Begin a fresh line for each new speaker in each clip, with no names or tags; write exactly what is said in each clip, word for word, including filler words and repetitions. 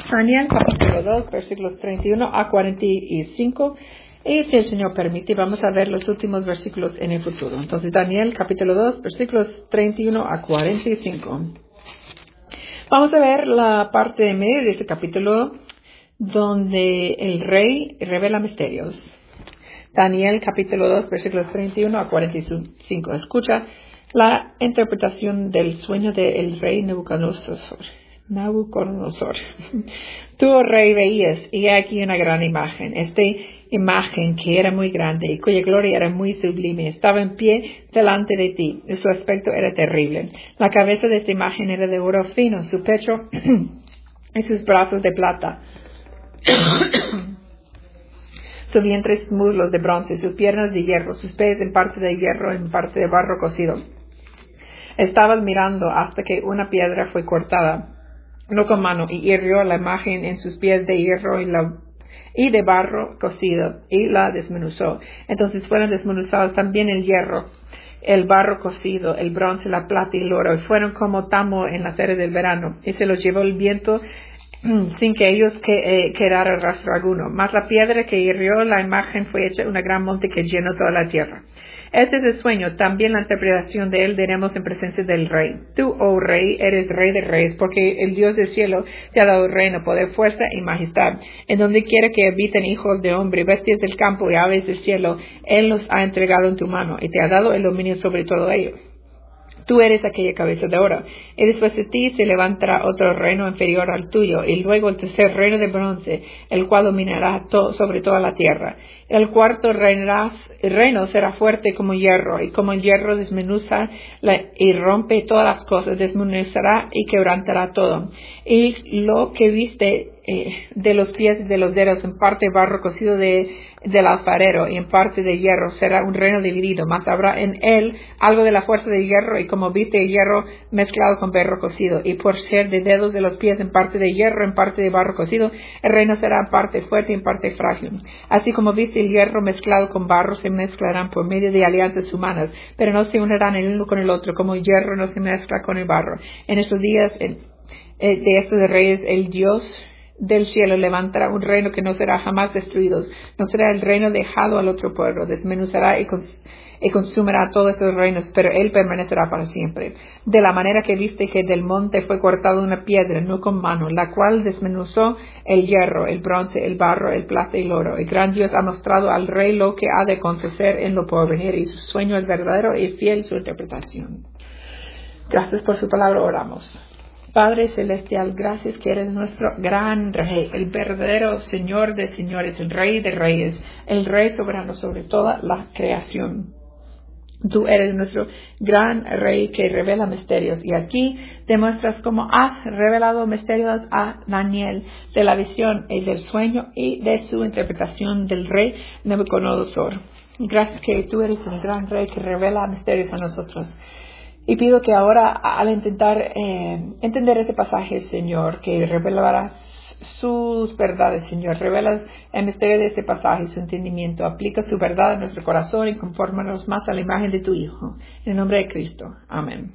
Daniel capítulo dos, versículos treinta y uno a cuarenta y cinco. Y si el Señor permite, vamos a ver los últimos versículos en el futuro. Entonces, Daniel capítulo dos, versículos treinta y uno a cuarenta y cinco. Vamos a ver la parte de medio de este capítulo donde el rey revela misterios. Daniel capítulo dos, versículos treinta y uno a cuarenta y cinco. Escucha la interpretación del sueño del rey Nabucodonosor. Nabucodonosor. Tú, oh rey, veías, y aquí una gran imagen. Esta imagen, que era muy grande y cuya gloria era muy sublime, estaba en pie delante de ti, y su aspecto era terrible. La cabeza de esta imagen era de oro fino, su pecho y sus brazos de plata. Su vientre y sus muslos de bronce, sus piernas de hierro, sus pies en parte de hierro, en parte de barro cocido. Estabas mirando hasta que una piedra fue cortada, no con mano, y hirió la imagen en sus pies de hierro y, la, y de barro cocido, y la desmenuzó. Entonces fueron desmenuzados también el hierro, el barro cocido, el bronce, la plata y el oro, y fueron como tamo en las eras del verano, y se los llevó el viento sin que ellos que, eh, quedara rastro alguno. Mas la piedra que hirió la imagen fue hecha una gran monte que llenó toda la tierra. Este es el sueño, también la interpretación de él diremos en presencia del rey. Tú, oh rey, eres rey de reyes, porque el Dios del cielo te ha dado reino, poder, fuerza y majestad. En donde quiera que habiten hijos de hombre, bestias del campo y aves del cielo, él los ha entregado en tu mano, y te ha dado el dominio sobre todo ello. Tú eres aquella cabeza de oro, y después de ti se levantará otro reino inferior al tuyo, y luego el tercer reino de bronce, el cual dominará to- sobre toda la tierra. El cuarto reinará, el reino será fuerte como hierro, y como el hierro desmenuza la, y rompe todas las cosas, desmenuzará y quebrantará todo. Y lo que viste eh, de los pies y de los dedos, en parte barro cocido de, del alfarero, y en parte de hierro, será un reino dividido, mas habrá en él algo de la fuerza de hierro, y como viste hierro mezclado con barro cocido, y por ser de dedos de los pies en parte de hierro, en parte de barro cocido, el reino será en parte fuerte y en parte frágil. Así como viste el hierro mezclado con barro, se mezclarán por medio de alianzas humanas, pero no se unirán el uno con el otro, como el hierro no se mezcla con el barro. En estos días en, eh, de estos reyes, el Dios del cielo levantará un reino que no será jamás destruido, no será el reino dejado al otro pueblo, desmenuzará y, cons- y consumirá todos esos reinos, pero él permanecerá para siempre. De la manera que viste que del monte fue cortada una piedra, no con mano, la cual desmenuzó el hierro, el bronce, el barro, el plata y el oro. El gran Dios ha mostrado al rey lo que ha de acontecer en lo porvenir, y su sueño es verdadero y fiel su interpretación. Gracias por su palabra, oramos. Padre celestial, gracias que eres nuestro gran rey, el verdadero Señor de señores, el rey de reyes, el rey soberano sobre toda la creación. Tú eres nuestro gran rey que revela misterios, y aquí demuestras cómo has revelado misterios a Daniel de la visión y del sueño y de su interpretación del rey Nabucodonosor. Gracias que tú eres el gran rey que revela misterios a nosotros. Y pido que ahora, al intentar eh, entender ese pasaje, Señor, que revelarás sus verdades, Señor, revelas el misterio de ese pasaje, su entendimiento, aplica su verdad a nuestro corazón y confórmanos más a la imagen de tu Hijo. En el nombre de Cristo. Amén.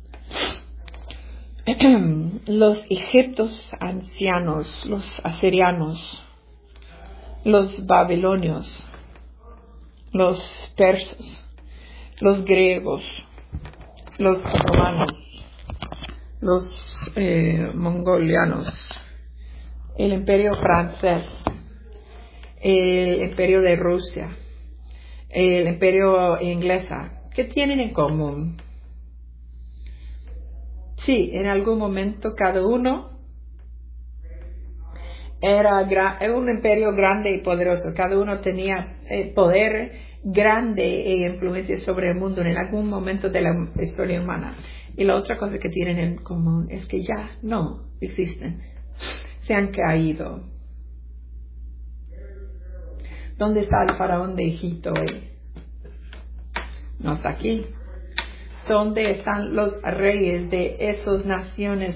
Los egipcios ancianos, los asirianos, los babilonios, los persas, los griegos, los romanos, los eh, mongolianos, el imperio francés, el imperio de Rusia, el imperio inglesa, ¿qué tienen en común? Sí, en algún momento cada uno era, gra- era un imperio grande y poderoso, cada uno tenía eh, poder grande e influencia sobre el mundo en algún momento de la historia humana. Y la otra cosa que tienen en común es que ya no existen, se han caído. ¿Dónde está el faraón de Egipto hoy? No está aquí. ¿Dónde están los reyes de esas naciones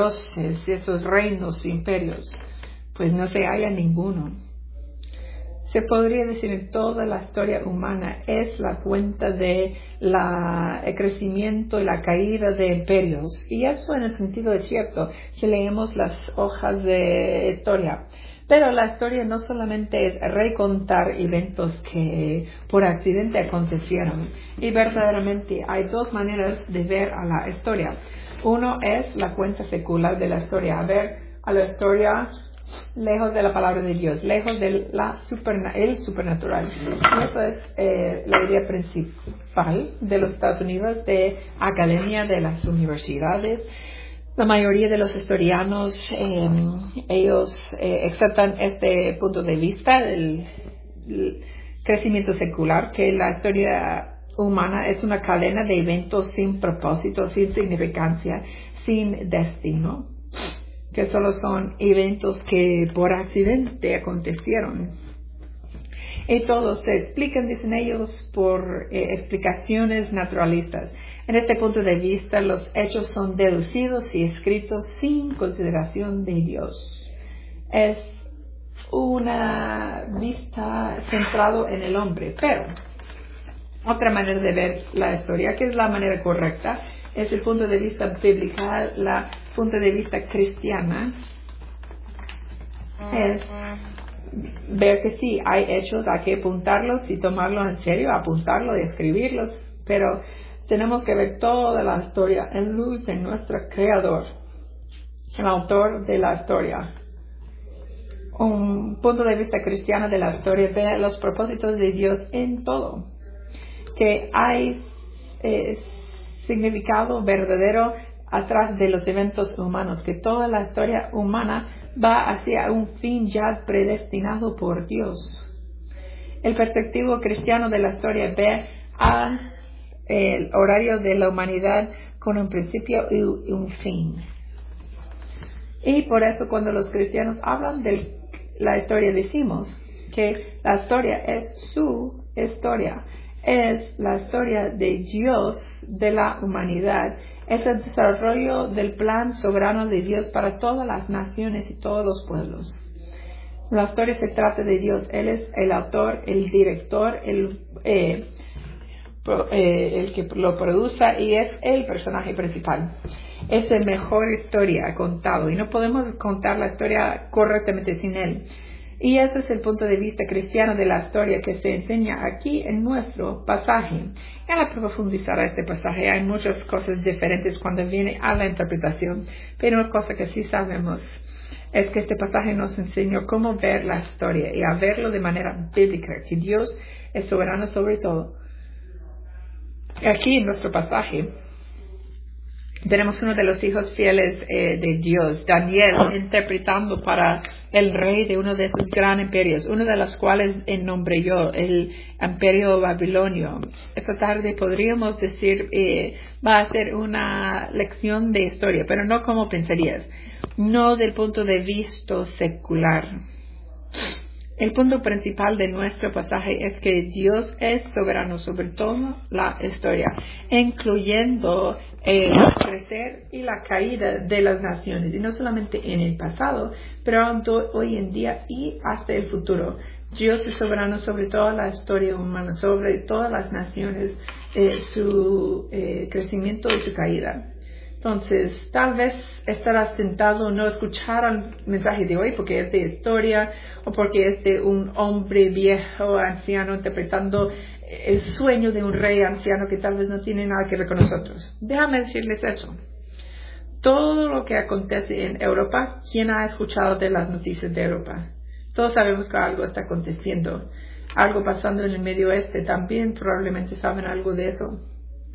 feroces, de esos reinos e imperios? Pues no se halla ninguno. Se podría decir que toda la historia humana es la cuenta de la, el crecimiento y la caída de imperios. Y eso en el sentido es cierto si leemos las hojas de historia. Pero la historia no solamente es recontar eventos que por accidente acontecieron. Y verdaderamente hay dos maneras de ver a la historia. Uno es la cuenta secular de la historia. A ver a la historia lejos de la palabra de Dios, lejos del la superna, el supernatural. Y eso es eh, la idea principal de los Estados Unidos, de academia, de las universidades. La mayoría de los historianos, eh, ellos eh, aceptan este punto de vista del, del crecimiento secular, que la historia humana es una cadena de eventos sin propósito, sin significancia, sin destino, que solo son eventos que por accidente acontecieron. Y todos se explican, dicen ellos, por eh, explicaciones naturalistas. En este punto de vista, los hechos son deducidos y escritos sin consideración de Dios. Es una vista centrada en el hombre. Pero otra manera de ver la historia, que es la manera correcta, es el punto de vista bíblico, la punto de vista cristiana, es ver que sí, hay hechos, hay que apuntarlos y tomarlos en serio, apuntarlos y escribirlos, pero tenemos que ver toda la historia en luz de nuestro Creador, el autor de la historia. Un punto de vista cristiano de la historia ve los propósitos de Dios en todo, que hay eh, significado verdadero atrás de los eventos humanos, que toda la historia humana va hacia un fin ya predestinado por Dios. El perspectivo cristiano de la historia ve a el horario de la humanidad con un principio y un fin. Y por eso cuando los cristianos hablan de la historia decimos que la historia es su historia. Es la historia de Dios, de la humanidad. Es el desarrollo del plan soberano de Dios para todas las naciones y todos los pueblos. La historia se trata de Dios. Él es el autor, el director, el, eh, pro, eh, el que lo produce y es el personaje principal. Es la mejor historia contado y no podemos contar la historia correctamente sin él. Y ese es el punto de vista cristiano de la historia que se enseña aquí en nuestro pasaje. Y al profundizar a este pasaje hay muchas cosas diferentes cuando viene a la interpretación, pero una cosa que sí sabemos es que este pasaje nos enseña cómo ver la historia y a verlo de manera bíblica, que Dios es soberano sobre todo. Aquí en nuestro pasaje tenemos uno de los hijos fieles eh, de Dios, Daniel, interpretando para el rey de uno de esos grandes imperios, uno de los cuales en nombre yo, el imperio babilonio. Esta tarde podríamos decir, eh, va a ser una lección de historia, pero no como pensarías, no del punto de vista secular. El punto principal de nuestro pasaje es que Dios es soberano sobre toda la historia, incluyendo el crecer y la caída de las naciones, y no solamente en el pasado, pero hoy en día y hasta el futuro. Dios es soberano sobre toda la historia humana, sobre todas las naciones, eh, su eh, crecimiento y su caída. Entonces, tal vez estarás tentado no escuchar el mensaje de hoy porque es de historia o porque es de un hombre viejo, anciano, interpretando el sueño de un rey anciano que tal vez no tiene nada que ver con nosotros. Déjame decirles eso. Todo lo que acontece en Europa, ¿quién ha escuchado de las noticias de Europa? Todos sabemos que algo está aconteciendo, algo pasando en el Medio Oeste. También probablemente saben algo de eso.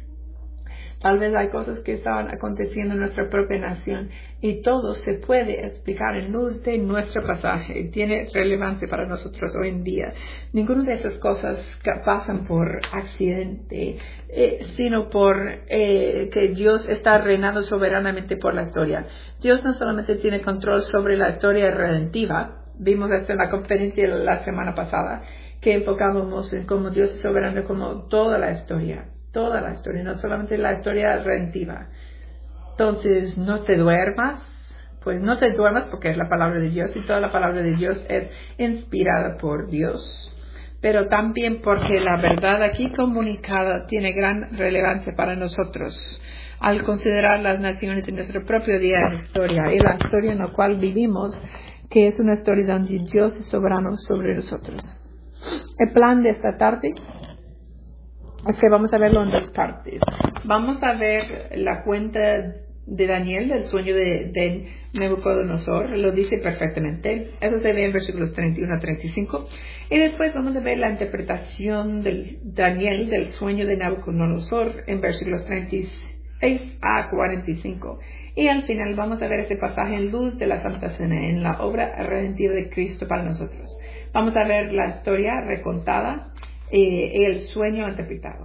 Tal vez hay cosas que estaban aconteciendo en nuestra propia nación y todo se puede explicar en luz de nuestro pasaje. Tiene relevancia para nosotros hoy en día. Ninguna de esas cosas que pasan por accidente, eh, sino por eh, que Dios está reinando soberanamente por la historia. Dios no solamente tiene control sobre la historia redentiva. Vimos esto en la conferencia la semana pasada, que enfocábamos en cómo Dios es soberano como toda la historia. Toda la historia, no solamente la historia redentiva. Entonces, no te duermas, pues no te duermas porque es la palabra de Dios y toda la palabra de Dios es inspirada por Dios. Pero también porque la verdad aquí comunicada tiene gran relevancia para nosotros al considerar las naciones en nuestro propio día de historia y la historia en la cual vivimos, que es una historia donde Dios es soberano sobre nosotros. El plan de esta tarde es que vamos a verlo en dos partes. Vamos a ver la cuenta de Daniel del sueño de, de Nabucodonosor, lo dice perfectamente. Eso se ve en versículos treinta y uno a treinta y cinco. Y después vamos a ver la interpretación de Daniel del sueño de Nabucodonosor en versículos treinta y seis a cuarenta y cinco. Y al final vamos a ver ese pasaje en luz de la Santa Cena, en la obra redentiva de Cristo para nosotros. Vamos a ver la historia recontada eh, y el sueño interpretado.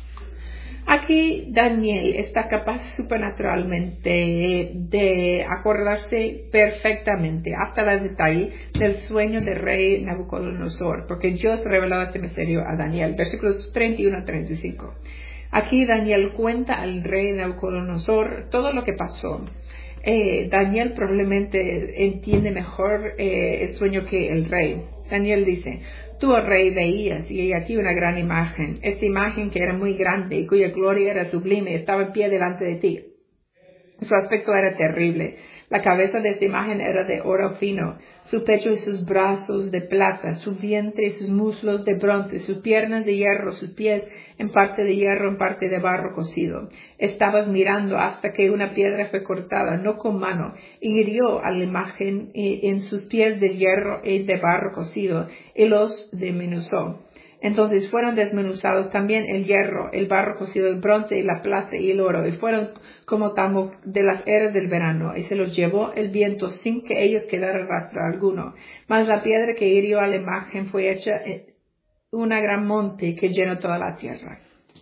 Aquí Daniel está capaz supernaturalmente de acordarse perfectamente, hasta el detalle, del sueño del rey Nabucodonosor, porque Dios reveló este misterio a Daniel. Versículos treinta y uno a treinta y cinco. Aquí Daniel cuenta al rey Nabucodonosor todo lo que pasó. Eh, Daniel probablemente entiende mejor eh, el sueño que el rey. Daniel dice: tú, oh rey, veías, y aquí una gran imagen. Esta imagen que era muy grande y cuya gloria era sublime, estaba en pie delante de ti. Su aspecto era terrible. La cabeza de esta imagen era de oro fino, su pecho y sus brazos de plata, su vientre y sus muslos de bronce, sus piernas de hierro, sus pies en parte de hierro, en parte de barro cocido. Estabas mirando hasta que una piedra fue cortada, no con mano, y hirió a la imagen en sus pies de hierro y de barro cocido, y los desmenuzó. Entonces fueron desmenuzados también el hierro, el barro cocido, el bronce y la plata y el oro, y fueron como tamo de las eras del verano, y se los llevó el viento sin que ellos quedaran rastro alguno. Mas la piedra que hirió a la imagen fue hecha una gran monte que llenó toda la tierra.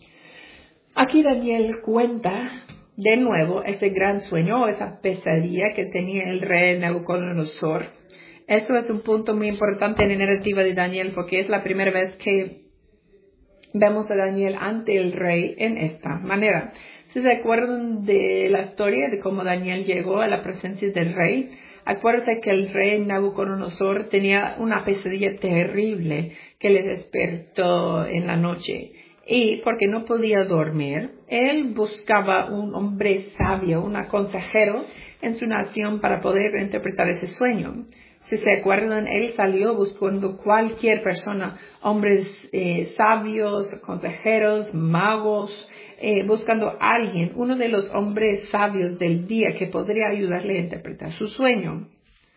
Aquí Daniel cuenta de nuevo ese gran sueño o esa pesadilla que tenía el rey Nabucodonosor. Esto es un punto muy importante en la narrativa de Daniel porque es la primera vez que vemos a Daniel ante el rey en esta manera. Si se acuerdan de la historia de cómo Daniel llegó a la presencia del rey, acuérdense que el rey Nabucodonosor tenía una pesadilla terrible que le despertó en la noche. Y porque no podía dormir, él buscaba un hombre sabio, un consejero en su nación para poder interpretar ese sueño. Si se acuerdan, él salió buscando cualquier persona, hombres eh, sabios, consejeros, magos, eh, buscando a alguien, uno de los hombres sabios del día que podría ayudarle a interpretar su sueño.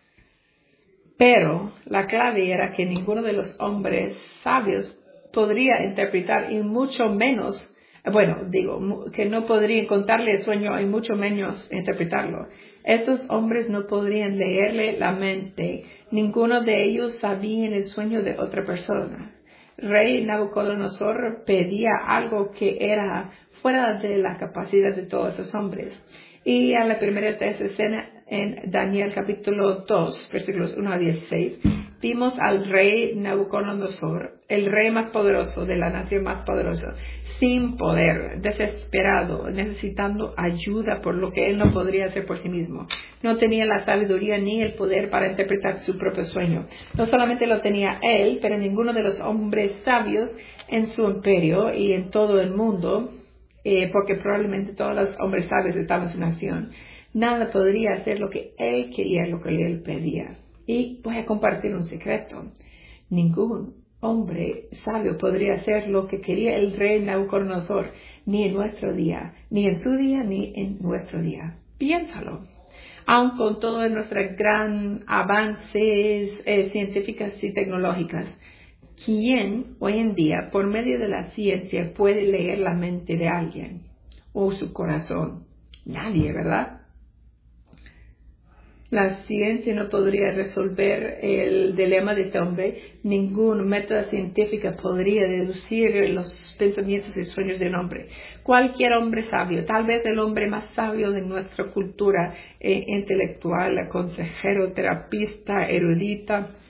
Pero la clave era que ninguno de los hombres sabios podría interpretar y mucho menos, bueno, digo, que no podrían contarle el sueño y mucho menos interpretarlo. Estos hombres no podrían leerle la mente. Ninguno de ellos sabía el sueño de otra persona. Rey Nabucodonosor pedía algo que era fuera de la capacidad de todos esos hombres. Y a la primera de esta escena, en Daniel capítulo dos, versículos uno a dieciséis, vimos al rey Nabucodonosor, el rey más poderoso de la nación más poderosa, sin poder, desesperado, necesitando ayuda por lo que él no podría hacer por sí mismo. No tenía la sabiduría ni el poder para interpretar su propio sueño. No solamente lo tenía él, pero ninguno de los hombres sabios en su imperio y en todo el mundo, eh, porque probablemente todos los hombres sabios estaban en su nación, nada podría hacer lo que él quería, lo que él pedía. Y voy a compartir un secreto. Ningún hombre sabio podría hacer lo que quería el rey Nabucodonosor, ni en nuestro día, ni en su día, ni en nuestro día. Piénsalo. Aun con todos nuestros gran avances eh, científicos y tecnológicos, ¿quién hoy en día, por medio de la ciencia, puede leer la mente de alguien o su corazón? Nadie, ¿verdad? La ciencia no podría resolver el dilema de este hombre. Ningún método científico podría deducir los pensamientos y sueños de un hombre. Cualquier hombre sabio, tal vez el hombre más sabio de nuestra cultura eh, intelectual, consejero, terapista, erudita,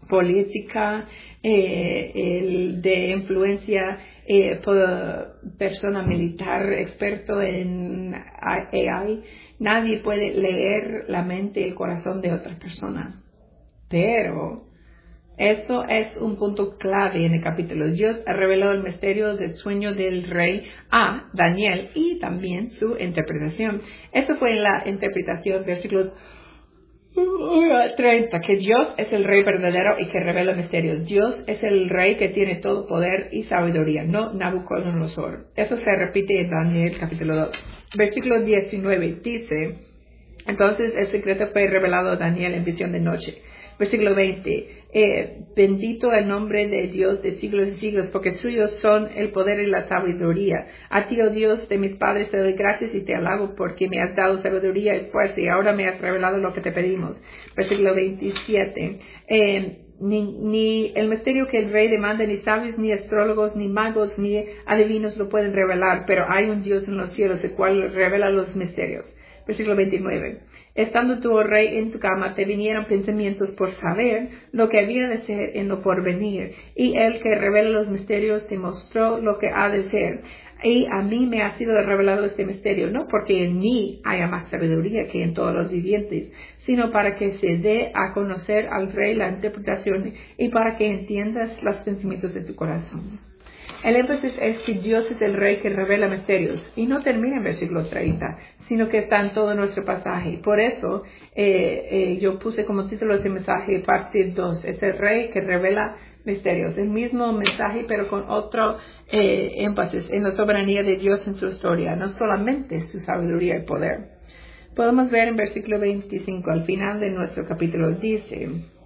política, eh, el de influencia, eh, persona militar, experto en A I. Nadie puede leer la mente y el corazón de otra persona. Pero eso es un punto clave en el capítulo. Dios ha revelado el misterio del sueño del rey a Daniel y también su interpretación. Eso fue en la interpretación, versículos treinta, que Dios es el rey verdadero y que revela misterios. Dios es el rey que tiene todo poder y sabiduría, no Nabucodonosor. Eso se repite en Daniel capítulo dos. Versículo diecinueve dice, entonces el secreto fue revelado a Daniel en visión de noche. Versículo veinte, eh, bendito el nombre de Dios de siglos y siglos, porque suyos son el poder y la sabiduría. A ti, oh Dios de mis padres, te doy gracias y te alabo porque me has dado sabiduría y fuerza y ahora me has revelado lo que te pedimos. Versículo veintisiete, eh, Ni, ni el misterio que el rey demanda, ni sabios, ni astrólogos, ni magos, ni adivinos lo pueden revelar, pero hay un Dios en los cielos, el cual revela los misterios. Versículo veintinueve. Estando tú, oh rey, en tu cama, te vinieron pensamientos por saber lo que había de ser en lo porvenir, y el que revela los misterios te mostró lo que ha de ser. Y a mí me ha sido revelado este misterio, no porque en mí haya más sabiduría que en todos los vivientes, sino para que se dé a conocer al rey la interpretación y para que entiendas los pensamientos de tu corazón. El énfasis es que Dios es el rey que revela misterios, y no termina en versículo treinta, sino que está en todo nuestro pasaje. Por eso eh, eh, yo puse como título de este mensaje parte dos, es el rey que revela misterios. El mismo mensaje, pero con otro eh, énfasis en la soberanía de Dios en su historia, no solamente su sabiduría y poder. Podemos ver en versículo veinticinco, al final de nuestro capítulo, dice,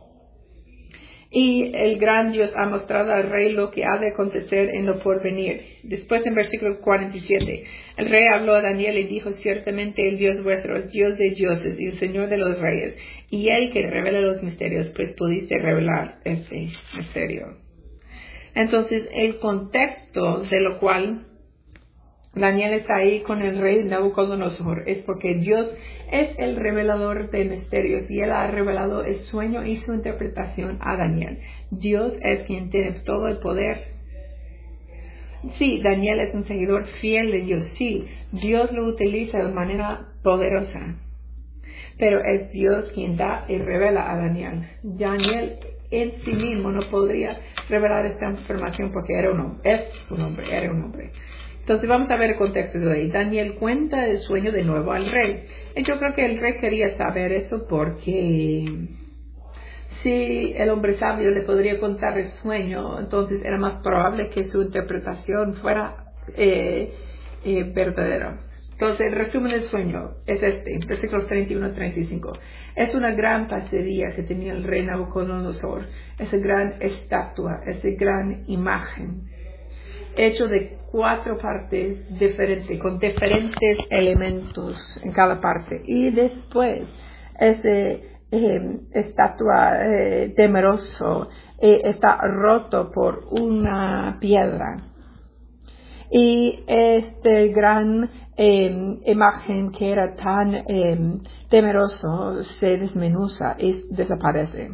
y el gran Dios ha mostrado al rey lo que ha de acontecer en lo porvenir. Después en versículo cuarenta y siete, el rey habló a Daniel y dijo, ciertamente el Dios vuestro es Dios de dioses y el Señor de los reyes, y él que revela los misterios, pues pudiste revelar este misterio. Entonces, el contexto de lo cual Daniel está ahí con el rey Nabucodonosor es porque Dios es el revelador de misterios y él ha revelado el sueño y su interpretación a Daniel. Dios es quien tiene todo el poder. Sí, Daniel es un seguidor fiel de Dios. Sí, Dios lo utiliza de manera poderosa. Pero es Dios quien da y revela a Daniel. Daniel en sí mismo no podría revelar esta información porque era un hombre, es un hombre, era un hombre. Entonces vamos a ver el contexto de hoy. Daniel cuenta el sueño de nuevo al rey. Y yo creo que el rey quería saber eso porque si el hombre sabio le podría contar el sueño, entonces era más probable que su interpretación fuera eh, eh, verdadera. Entonces el resumen del sueño es este, versículos treinta y uno a treinta y cinco. Es una gran pastelería que tenía el rey Nabucodonosor, esa gran estatua, esa gran imagen, hecho de cuatro partes diferentes, con diferentes elementos en cada parte. Y después, ese eh, estatua eh, temeroso eh, está roto por una piedra. Y este gran eh, imagen que era tan eh, temeroso se desmenuza y desaparece.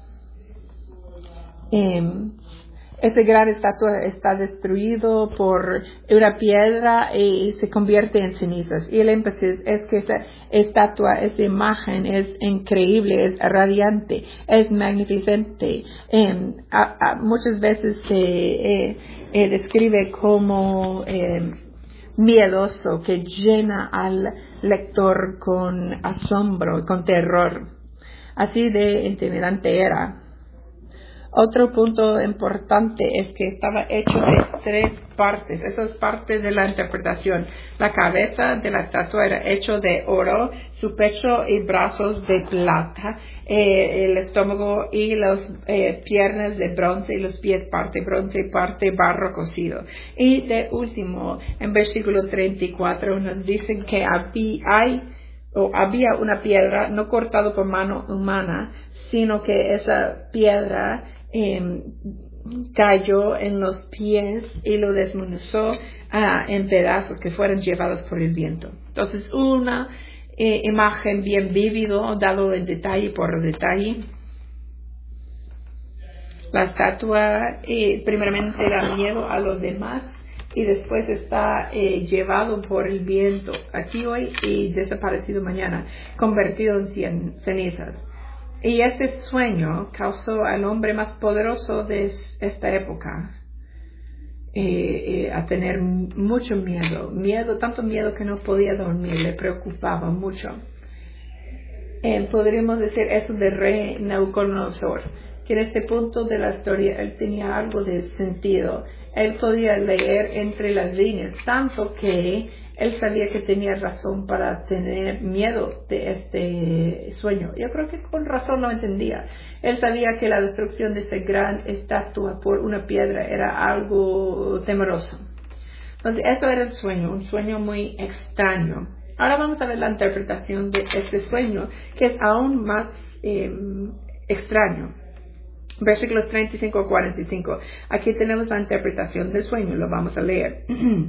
Eh, Esta gran estatua está destruido por una piedra y se convierte en cenizas. Y el énfasis es que esa estatua, esa imagen es increíble, es radiante, es magnificente. Eh, a, a, muchas veces se eh, eh, describe como eh, miedoso, que llena al lector con asombro, con terror. Así de intimidante era. Otro punto importante es que estaba hecho de tres partes. Eso es parte de la interpretación. La cabeza de la estatua era hecho de oro, su pecho y brazos de plata, eh, el estómago y las eh, piernas de bronce y los pies parte bronce y parte barro cocido. Y de último, en versículo treinta y cuatro nos dicen que había, hay, o había una piedra no cortada por mano humana, sino que esa piedra Eh, cayó en los pies y lo desmenuzó uh, en pedazos que fueron llevados por el viento. Entonces, una eh, imagen bien vívido, dado en detalle por detalle. La estatua eh, primeramente da miedo a los demás y después está eh, llevado por el viento aquí hoy y desaparecido mañana, convertido en cien, cenizas. Y ese sueño causó al hombre más poderoso de esta época eh, eh, a tener mucho miedo, miedo, tanto miedo que no podía dormir, le preocupaba mucho. Eh, podríamos decir eso del rey Nabucodonosor, que en este punto de la historia él tenía algo de sentido. Él podía leer entre las líneas, tanto que él sabía que tenía razón para tener miedo de este sueño. Yo creo que con razón lo entendía. Él sabía que la destrucción de esta gran estatua por una piedra era algo temeroso. Entonces, esto era el sueño, un sueño muy extraño. Ahora vamos a ver la interpretación de este sueño, que es aún más eh, extraño. Versículos treinta y cinco a cuarenta y cinco. Aquí tenemos la interpretación del sueño, lo vamos a leer.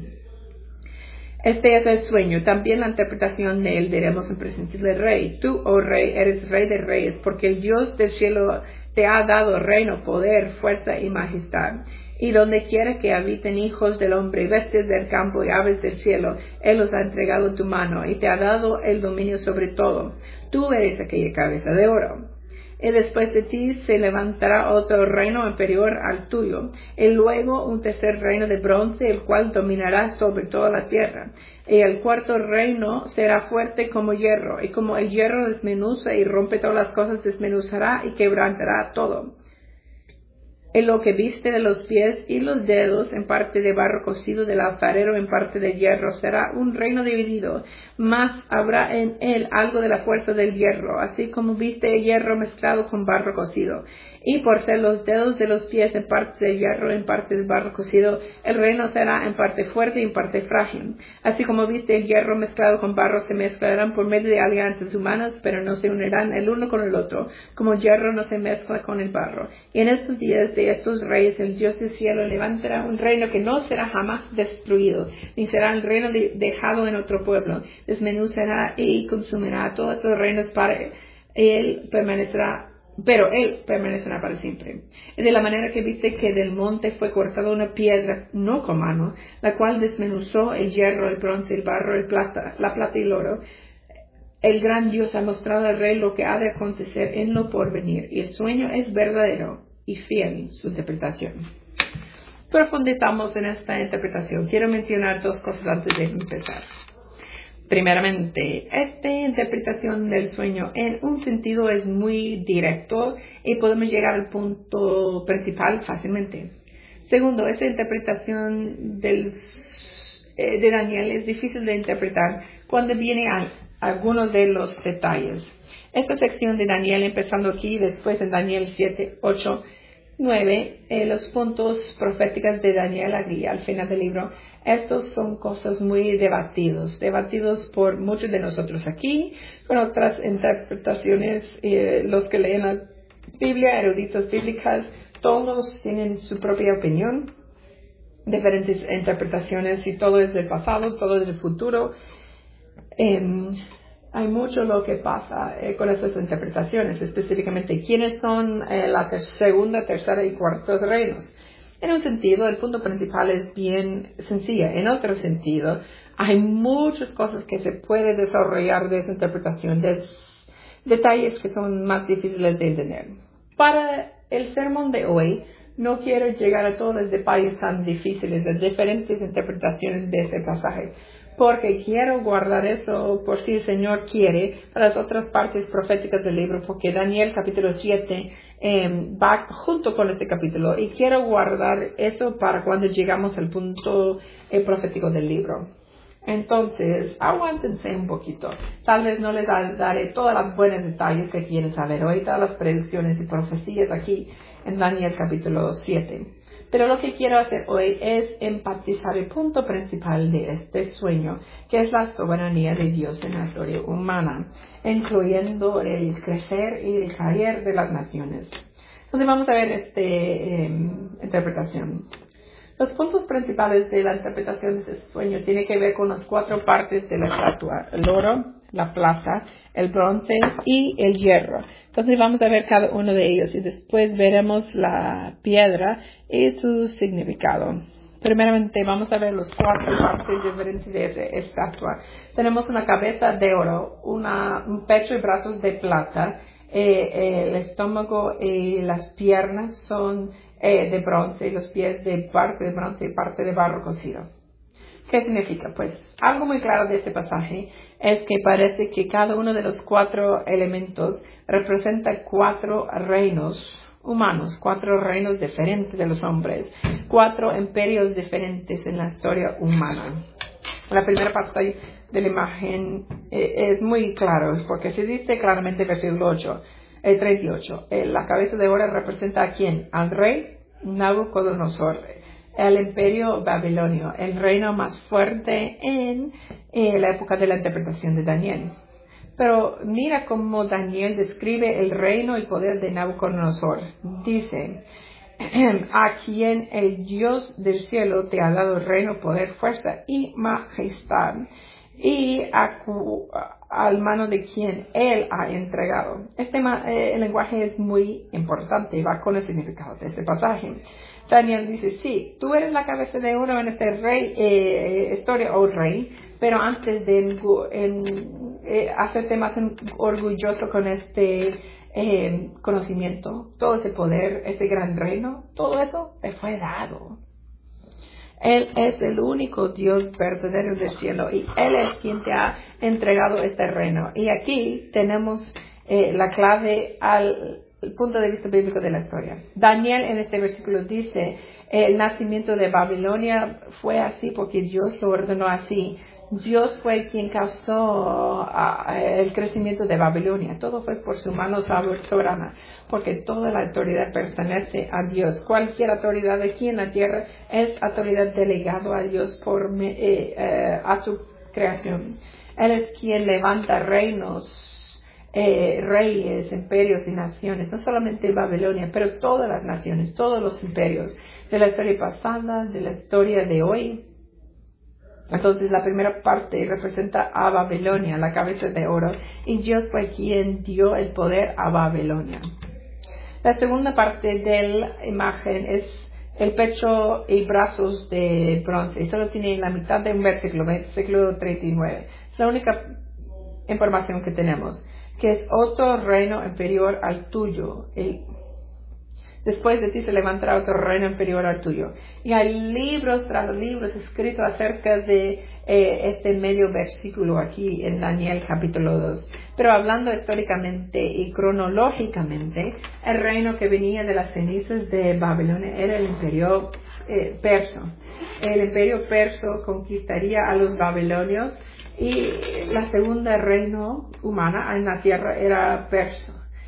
Este es el sueño, también la interpretación de él veremos en presencia del rey. Tú, oh rey, eres rey de reyes, porque el Dios del cielo te ha dado reino, poder, fuerza y majestad. Y donde quiera que habiten hijos del hombre, bestias del campo y aves del cielo, él los ha entregado en tu mano y te ha dado el dominio sobre todo. Tú eres aquella cabeza de oro. Y después de ti se levantará otro reino inferior al tuyo, y luego un tercer reino de bronce, el cual dominará sobre toda la tierra. Y el cuarto reino será fuerte como hierro, y como el hierro desmenuza y rompe todas las cosas, desmenuzará y quebrantará todo. En lo que viste de los pies y los dedos, en parte de barro cocido del alfarero, en parte de hierro, será un reino dividido, mas habrá en él algo de la fuerza del hierro, así como viste el hierro mezclado con barro cocido. Y por ser los dedos de los pies en parte de hierro, en parte de barro cocido, el reino será en parte fuerte y en parte frágil. Así como viste el hierro mezclado con barro, se mezclarán por medio de alianzas humanas, pero no se unirán el uno con el otro, como el hierro no se mezcla con el barro. Y en estos días de estos reyes, el Dios del cielo levantará un reino que no será jamás destruido, ni será el reino de, dejado en otro pueblo. Desmenuzará y consumirá todos los reinos para él permanecerá. Pero él permanecerá para siempre. De la manera que viste que del monte fue cortada una piedra, no con mano, la cual desmenuzó el hierro, el bronce, el barro, el plata, la plata y el oro. El gran Dios ha mostrado al rey lo que ha de acontecer en lo porvenir, y el sueño es verdadero y fiel su interpretación. Profundizamos en esta interpretación. Quiero mencionar dos cosas antes de empezar. Primeramente, esta interpretación del sueño en un sentido es muy directo y podemos llegar al punto principal fácilmente. Segundo, esta interpretación del, eh, de Daniel es difícil de interpretar cuando viene a algunos de los detalles. Esta sección de Daniel, empezando aquí, después en Daniel siete, ocho, nueve, eh, los puntos proféticos de Daniel aquí al final del libro. Estos son cosas muy debatidos, debatidos por muchos de nosotros aquí, con otras interpretaciones. Eh, los que leen la Biblia, eruditos bíblicas, todos tienen su propia opinión, diferentes interpretaciones, y todo es del pasado, todo es del futuro. Eh, Hay mucho lo que pasa eh, con esas interpretaciones, específicamente quiénes son eh, la ter- segunda, tercera y cuartos reinos. En un sentido, el punto principal es bien sencillo. En otro sentido, hay muchas cosas que se puede desarrollar de esa interpretación, de detalles que son más difíciles de entender. Para el sermón de hoy, no quiero llegar a todos los detalles tan difíciles de diferentes interpretaciones de este pasaje, porque quiero guardar eso por si el Señor quiere para las otras partes proféticas del libro, porque Daniel capítulo siete eh, va junto con este capítulo, y quiero guardar eso para cuando llegamos al punto eh, profético del libro. Entonces, aguántense un poquito. Tal vez no les daré todos los buenos detalles que quieren saber hoy, todas las predicciones y profecías aquí en Daniel capítulo siete. Pero lo que quiero hacer hoy es enfatizar el punto principal de este sueño, que es la soberanía de Dios en la historia humana, incluyendo el crecer y el caer de las naciones. Entonces vamos a ver esta eh, interpretación. Los puntos principales de la interpretación de este sueño tienen que ver con las cuatro partes de la estatua: el oro, la plata, el bronce y el hierro. Entonces vamos a ver cada uno de ellos y después veremos la piedra y su significado. Primeramente vamos a ver los cuatro partes diferentes de esa estatua. Tenemos una cabeza de oro, una, un pecho y brazos de plata, eh, el estómago y las piernas son eh, de bronce y los pies de parte de bronce y parte de barro cocido. ¿Qué significa? Pues algo muy claro de este pasaje es que parece que cada uno de los cuatro elementos representa cuatro reinos humanos, cuatro reinos diferentes de los hombres, cuatro imperios diferentes en la historia humana. La primera parte de la imagen eh, es muy claro, porque se dice claramente en versículo ocho, eh, tres y ocho, eh, la cabeza de oro representa a quién? Al rey Nabucodonosor, el imperio babilonio, el reino más fuerte en eh, la época de la interpretación de Daniel. Pero mira cómo Daniel describe el reino y poder de Nabucodonosor. Dice, a quien el Dios del cielo te ha dado reino, poder, fuerza y majestad, y a cu, al mano de quien él ha entregado. Este eh, el lenguaje es muy importante y va con el significado de este pasaje. Daniel dice, sí, tú eres la cabeza de oro en este rey, eh, historia, oh rey, pero antes de en, en, eh, hacerte más orgulloso con este eh, conocimiento, todo ese poder, ese gran reino, todo eso te fue dado. Él es el único Dios verdadero del cielo y Él es quien te ha entregado este reino. Y aquí tenemos eh, la clave al punto de vista bíblico de la historia. Daniel en este versículo dice, el nacimiento de Babilonia fue así porque Dios lo ordenó así. Dios fue quien causó uh, el crecimiento de Babilonia. Todo fue por su mano soberana, porque toda la autoridad pertenece a Dios. Cualquier autoridad aquí en la tierra es autoridad delegada a Dios por eh, eh, a su creación. Él es quien levanta reinos, eh, reyes, imperios y naciones, no solamente Babilonia, pero todas las naciones, todos los imperios de la historia pasada, de la historia de hoy. Entonces la primera parte representa a Babilonia, la cabeza de oro, y Dios fue quien dio el poder a Babilonia. La segunda parte de la imagen es el pecho y brazos de bronce, y solo tiene la mitad de un versículo, versículo treinta y nueve. Es la única información que tenemos, que es otro reino inferior al tuyo. El Después de ti se levantará otro reino inferior al tuyo. Y hay libros tras libros escritos acerca de eh, este medio versículo aquí en Daniel capítulo dos. Pero hablando históricamente y cronológicamente, el reino que venía de las cenizas de Babilonia era el imperio eh, perso. El imperio perso conquistaría a los babilonios y la segunda reino humana en la tierra era perso.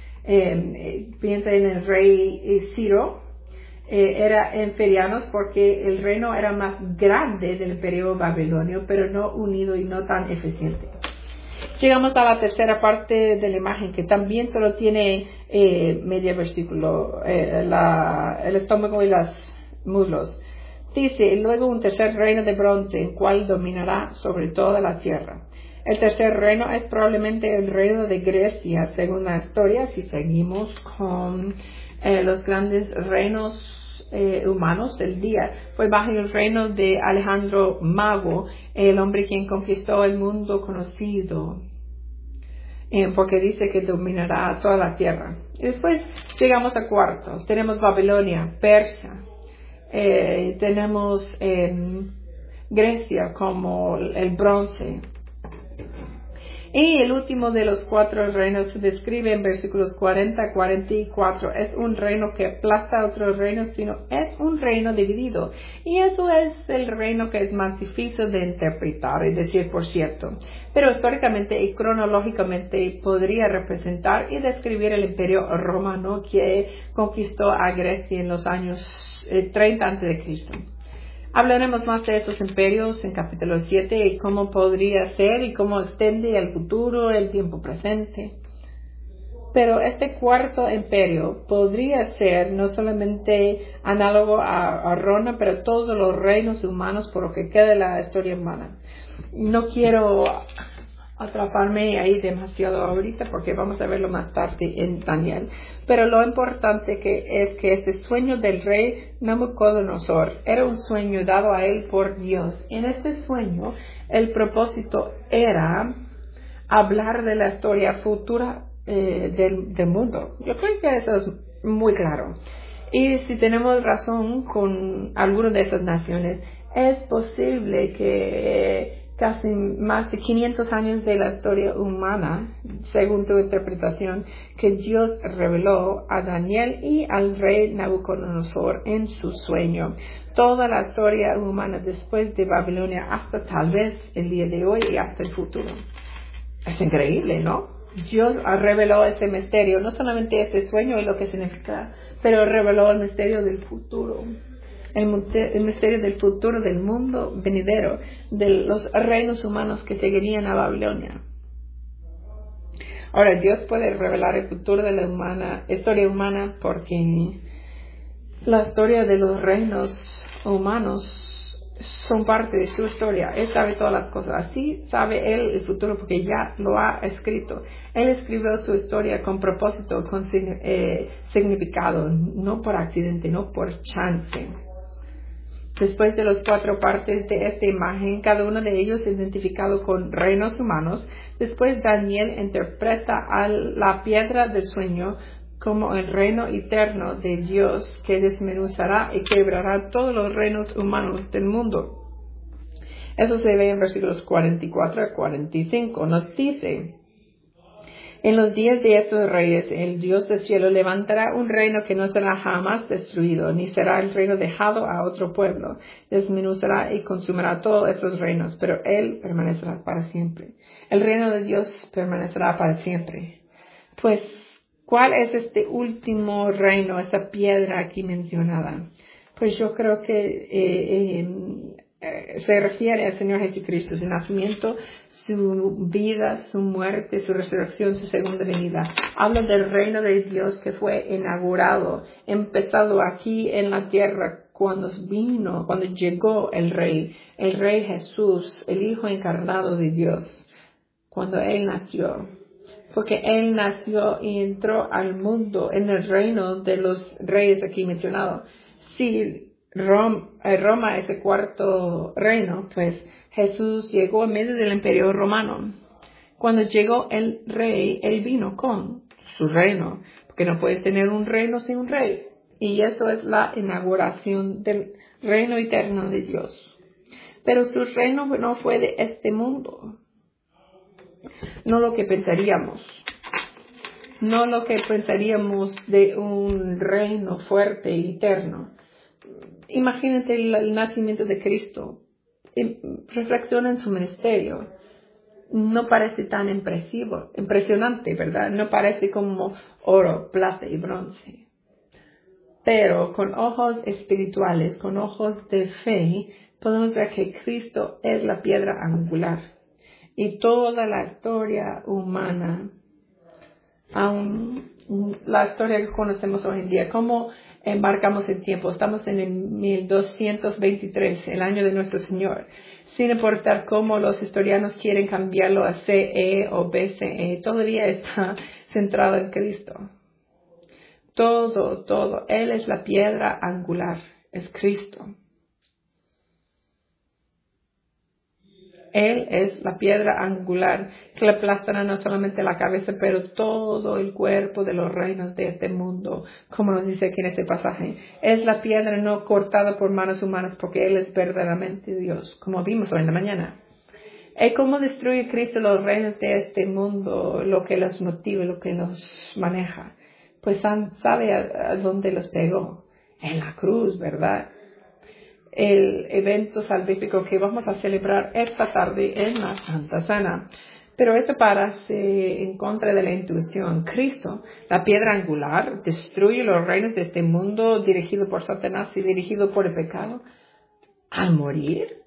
Eh, piensa en el rey Ciro, eh, era inferianos porque el reino era más grande del imperio babilonio, pero no unido y no tan eficiente. Llegamos a la tercera parte de la imagen, que también solo tiene eh, medio versículo, eh, la, el estómago y los muslos. Dice, luego un tercer reino de bronce, el cual dominará sobre toda la tierra. El tercer reino es probablemente el reino de Grecia, según la historia, si seguimos con eh, los grandes reinos eh, humanos del día. Fue bajo el reino de Alejandro Magno, el hombre quien conquistó el mundo conocido, eh, porque dice que dominará toda la tierra. Y después llegamos a cuarto. Tenemos Babilonia, Persia, eh, tenemos eh, Grecia como el bronce. Y el último de los cuatro reinos se describe en versículos cuarenta a cuarenta y cuatro. Es un reino que aplasta a otro reino, sino es un reino dividido. Y eso es el reino que es más difícil de interpretar y decir por cierto. Pero históricamente y cronológicamente podría representar y describir el imperio romano que conquistó a Grecia en los años eh, treinta antes de Cristo. Hablaremos más de esos imperios en capítulo siete y cómo podría ser y cómo extiende el futuro, el tiempo presente. Pero este cuarto imperio podría ser no solamente análogo a, a Roma, pero todos los reinos humanos por lo que queda de la historia humana. No quiero atraparme ahí demasiado ahorita porque vamos a verlo más tarde en Daniel. Pero lo importante que es que este sueño del rey Nabucodonosor era un sueño dado a él por Dios. En este sueño el propósito era hablar de la historia futura eh, del, del mundo. Yo creo que eso es muy claro. Y si tenemos razón con alguna de esas naciones, es posible que casi más de quinientos años de la historia humana, según tu interpretación, que Dios reveló a Daniel y al rey Nabucodonosor en su sueño. Toda la historia humana después de Babilonia hasta tal vez el día de hoy y hasta el futuro. Es increíble, ¿no? Dios reveló este misterio, no solamente este sueño y lo que significa, pero reveló el misterio del futuro. El, el misterio del futuro del mundo venidero, de los reinos humanos que seguirían a Babilonia. Ahora, Dios puede revelar el futuro de la humana, historia humana porque la historia de los reinos humanos son parte de su historia. Él sabe todas las cosas. Así sabe Él el futuro porque ya lo ha escrito. Él escribió su historia con propósito, con eh, significado, no por accidente, no por chance. Después de las cuatro partes de esta imagen, cada uno de ellos identificado con reinos humanos, después Daniel interpreta a la piedra del sueño como el reino eterno de Dios que desmenuzará y quebrará todos los reinos humanos del mundo. Eso se ve en versículos cuarenta y cuatro a cuarenta y cinco. Nos dice: en los días de estos reyes, el Dios del cielo levantará un reino que no será jamás destruido, ni será el reino dejado a otro pueblo. Desmenuzará y consumirá todos estos reinos, pero Él permanecerá para siempre. El reino de Dios permanecerá para siempre. Pues, ¿cuál es este último reino, esa piedra aquí mencionada? Pues yo creo que eh, eh, eh, se refiere al Señor Jesucristo, su nacimiento, su vida, su muerte, su resurrección, su segunda venida. Habla del reino de Dios que fue inaugurado, empezado aquí en la tierra cuando vino, cuando llegó el Rey, el Rey Jesús, el Hijo encarnado de Dios, cuando Él nació. Porque Él nació y entró al mundo en el reino de los reyes aquí mencionados. Si Roma, Roma es el cuarto reino, pues Jesús llegó en medio del imperio romano. Cuando llegó el rey, Él vino con su reino, porque no puedes tener un reino sin un rey. Y eso es la inauguración del reino eterno de Dios. Pero su reino no fue de este mundo. No lo que pensaríamos. No lo que pensaríamos de un reino fuerte y eterno. Imagínate el, el nacimiento de Cristo. Reflexiona en su ministerio. No parece tan impresivo, impresionante, ¿verdad? No parece como oro, plata y bronce. Pero con ojos espirituales, con ojos de fe, podemos ver que Cristo es la piedra angular. Y toda la historia humana, aún la historia que conocemos hoy en día, cómo embarcamos el tiempo. Estamos en el mil doscientos veintitrés, el año de nuestro Señor. Sin importar cómo los historianos quieren cambiarlo a C E o B C E, todavía está centrado en Cristo. Todo, todo. Él es la piedra angular, es Cristo. Él es la piedra angular que le aplastará no solamente la cabeza, pero todo el cuerpo de los reinos de este mundo, como nos dice aquí en este pasaje. Es la piedra no cortada por manos humanas, porque Él es verdaderamente Dios, como vimos hoy en la mañana. ¿Y cómo destruye Cristo los reinos de este mundo, lo que los motiva, lo que los maneja? Pues sabe a, a dónde los pegó, en la cruz, ¿verdad? El evento salvífico que vamos a celebrar esta tarde en la Santa Cena. Pero esto parece en contra de la intuición. Cristo, la piedra angular, destruye los reinos de este mundo dirigido por Satanás y dirigido por el pecado. Al morir,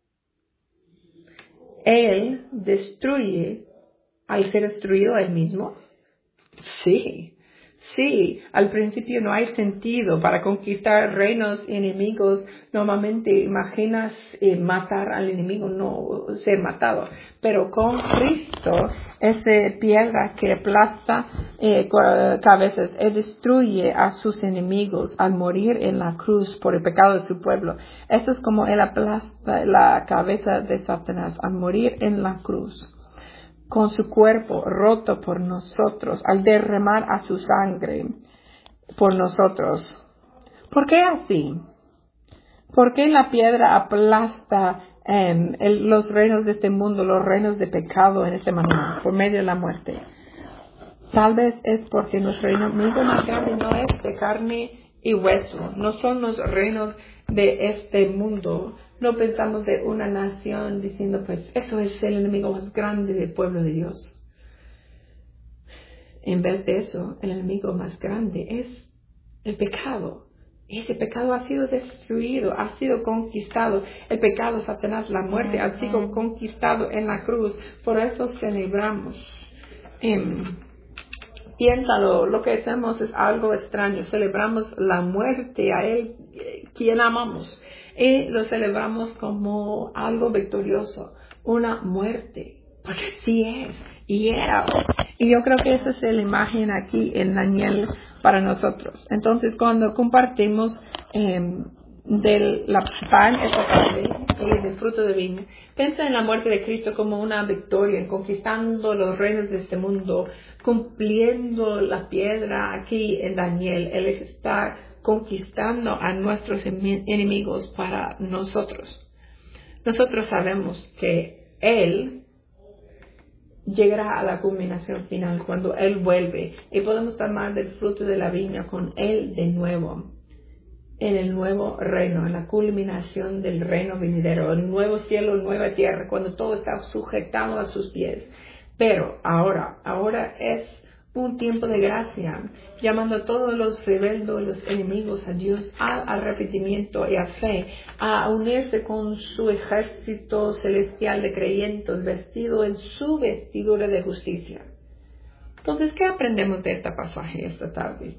Él destruye al ser destruido a Él mismo. Sí, Sí, al principio no hay sentido para conquistar reinos enemigos. Normalmente imaginas eh, matar al enemigo, no ser matado. Pero con Cristo, esa piedra que aplasta eh, cabezas, Él destruye a sus enemigos al morir en la cruz por el pecado de su pueblo. Eso es como Él aplasta la cabeza de Satanás al morir en la cruz, con su cuerpo roto por nosotros, al derramar a su sangre por nosotros. ¿Por qué así? ¿Por qué la piedra aplasta um, el, los reinos de este mundo, los reinos de pecado en este manera, por medio de la muerte? Tal vez es porque nuestro enemigo más grande no es de carne y hueso, no son los reinos de este mundo. No pensamos de una nación diciendo, pues, eso es el enemigo más grande del pueblo de Dios. En vez de eso, el enemigo más grande es el pecado. Ese pecado ha sido destruido, ha sido conquistado. El pecado, Satanás, la muerte, ha sido conquistado en la cruz. Por eso celebramos. Eh, piénsalo, lo que hacemos es algo extraño. Celebramos la muerte a Él, quien amamos. Y lo celebramos como algo victorioso, una muerte, porque sí es, y era. Y yo creo que esa es la imagen aquí en Daniel para nosotros. Entonces, cuando compartimos eh, de la pan, esa tarde, y del fruto de vino, piensa en la muerte de Cristo como una victoria, en conquistando los reinos de este mundo, cumpliendo la piedra aquí en Daniel. Él está conquistando a nuestros enemigos para nosotros. Nosotros sabemos que Él llegará a la culminación final cuando Él vuelve y podemos tomar del fruto de la viña con Él de nuevo, en el nuevo reino, en la culminación del reino venidero, el nuevo cielo, nueva tierra, cuando todo está sujetado a sus pies. Pero ahora, ahora es un tiempo de gracia, llamando a todos los rebeldes, los enemigos a Dios, al arrepentimiento y a fe, a unirse con su ejército celestial de creyentes, vestido en su vestidura de justicia. Entonces, ¿qué aprendemos de este pasaje esta tarde?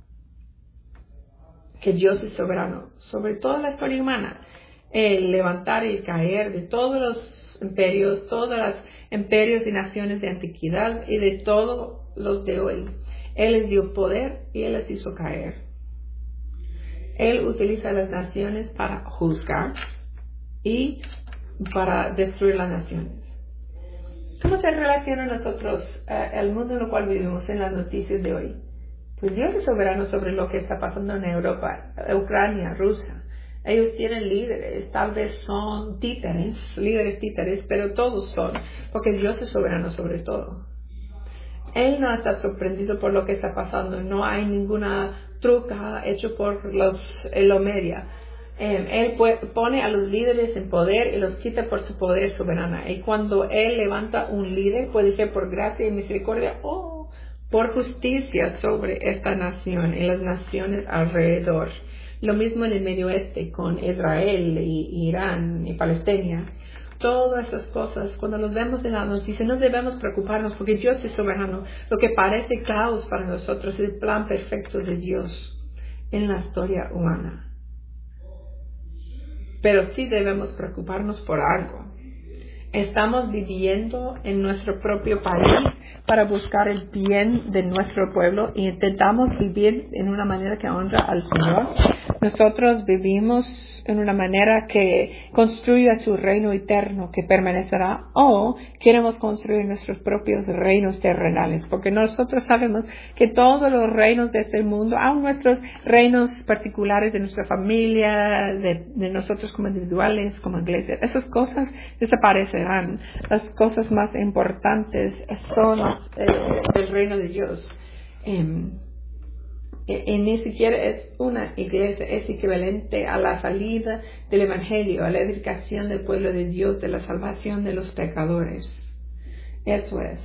Que Dios es soberano sobre toda la historia humana, el levantar y caer de todos los imperios, todos los imperios y naciones de antigüedad y de todos los de hoy. Él les dio poder y Él les hizo caer. Él utiliza las naciones para juzgar y para destruir las naciones. ¿Cómo se relaciona a nosotros eh, el mundo en el cual vivimos en las noticias de hoy? Pues Dios es soberano sobre lo que está pasando en Europa, Ucrania, Rusia. Ellos tienen líderes, tal vez son títeres, líderes títeres, pero todos son, porque Dios es soberano sobre todo. Él no está sorprendido por lo que está pasando, no hay ninguna truca hecho por los, los media. Eh, él puede, pone a los líderes en poder y los quita por su poder soberana. Y cuando Él levanta un líder, puede ser por gracia y misericordia o por justicia sobre esta nación y las naciones alrededor. Lo mismo en el Medio Oeste con Israel y Irán y Palestina. Todas esas cosas, cuando los vemos en la noticia, no debemos preocuparnos porque Dios es soberano. Lo que parece caos para nosotros es el plan perfecto de Dios en la historia humana. Pero sí debemos preocuparnos por algo. Estamos viviendo en nuestro propio país para buscar el bien de nuestro pueblo y intentamos vivir en una manera que honra al Señor. Nosotros vivimos en una manera que construya su reino eterno que permanecerá, o queremos construir nuestros propios reinos terrenales, porque nosotros sabemos que todos los reinos de este mundo, aun nuestros reinos particulares de nuestra familia, de, de nosotros como individuales, como iglesia, esas cosas desaparecerán. Las cosas más importantes son las, eh, del reino de Dios. Eh, Y ni siquiera es una iglesia, es equivalente a la salida del Evangelio, a la edificación del pueblo de Dios, de la salvación de los pecadores. Eso es.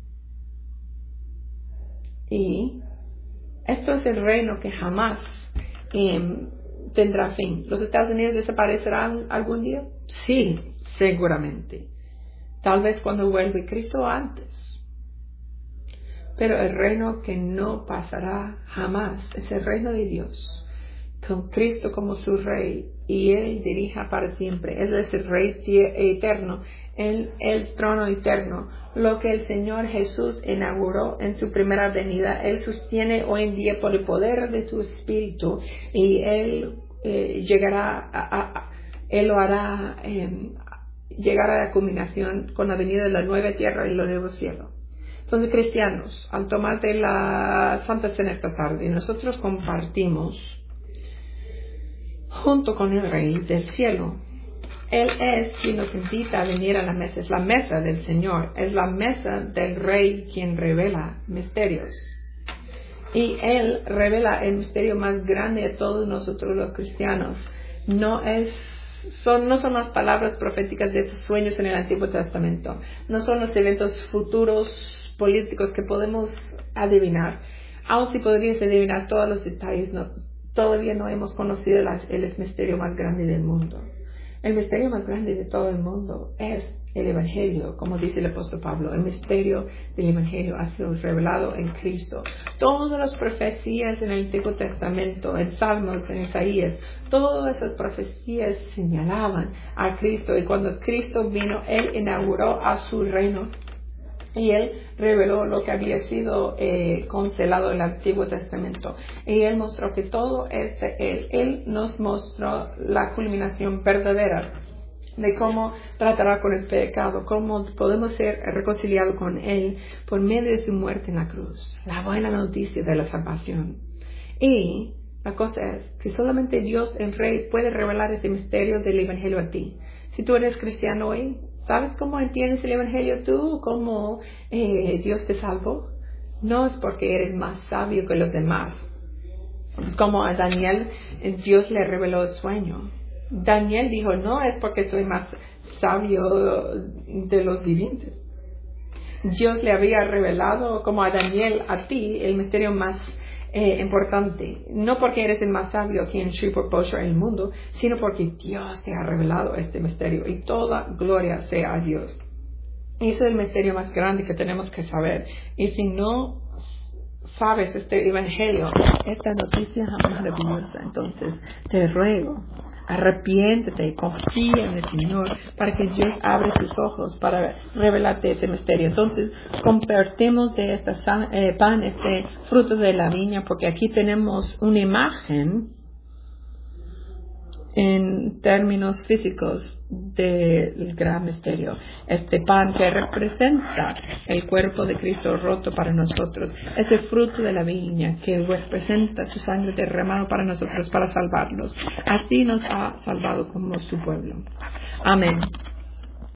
Y esto es el reino que jamás eh, tendrá fin. ¿Los Estados Unidos desaparecerán algún día? Sí, seguramente. Tal vez cuando vuelva Cristo antes. pero el reino que no pasará jamás es el reino de Dios, con Cristo como su rey, y Él dirija para siempre. Él es el rey eterno, Él el trono eterno. Lo que el Señor Jesús inauguró en su primera venida, Él sostiene hoy en día por el poder de su Espíritu, y Él eh, llegará a, a, a Él lo hará eh, llegar a la culminación con la venida de la nueva tierra y los nuevos cielos. Entonces, cristianos, al tomar de la Santa Cena esta tarde, nosotros compartimos junto con el Rey del cielo. Él es quien nos invita a venir a la mesa. Es la mesa del Señor. Es la mesa del Rey quien revela misterios. Y Él revela el misterio más grande de todos nosotros los cristianos. No es Son, no son las palabras proféticas de esos sueños en el Antiguo Testamento. No son los eventos futuros políticos que podemos adivinar. Aun si podrías adivinar todos los detalles, no, todavía no hemos conocido las, el misterio más grande del mundo. El misterio más grande de todo el mundo es el Evangelio, como dice el apóstol Pablo. El misterio del Evangelio ha sido revelado en Cristo. Todas las profecías en el Antiguo Testamento, en Salmos, en Isaías, todas esas profecías señalaban a Cristo. Y cuando Cristo vino, Él inauguró a su reino. Y Él reveló lo que había sido eh, cancelado en el Antiguo Testamento. Y Él mostró que todo es de Él. Él nos mostró la culminación verdadera de cómo tratará con el pecado, cómo podemos ser reconciliados con Él por medio de su muerte en la cruz. La buena noticia de la salvación. Y la cosa es que solamente Dios, el Rey, puede revelar ese misterio del Evangelio a ti. Si tú eres cristiano hoy, ¿sabes cómo entiendes el Evangelio tú? ¿Cómo eh, Dios te salvó? No es porque eres más sabio que los demás. Como a Daniel, Dios le reveló el sueño. Daniel dijo, no es porque soy más sabio de los vivientes. Dios le había revelado, como a Daniel, a ti, el misterio más eh, importante. No porque eres el más sabio aquí en Shreveport Bossier en el mundo, sino porque Dios te ha revelado este misterio. Y toda gloria sea a Dios. Ese es el misterio más grande que tenemos que saber. Y si no sabes este evangelio, esta noticia es maravillosa, entonces te ruego, arrepiéntete, confía en el Señor para que Dios abra tus ojos para revelarte ese misterio. Entonces compartimos de este eh, pan, este fruto de la viña, porque aquí tenemos una imagen en términos físicos del gran misterio. Este pan que representa el cuerpo de Cristo roto para nosotros, ese fruto de la viña que representa su sangre derramado para nosotros para salvarnos. Así nos ha salvado como su pueblo. Amén.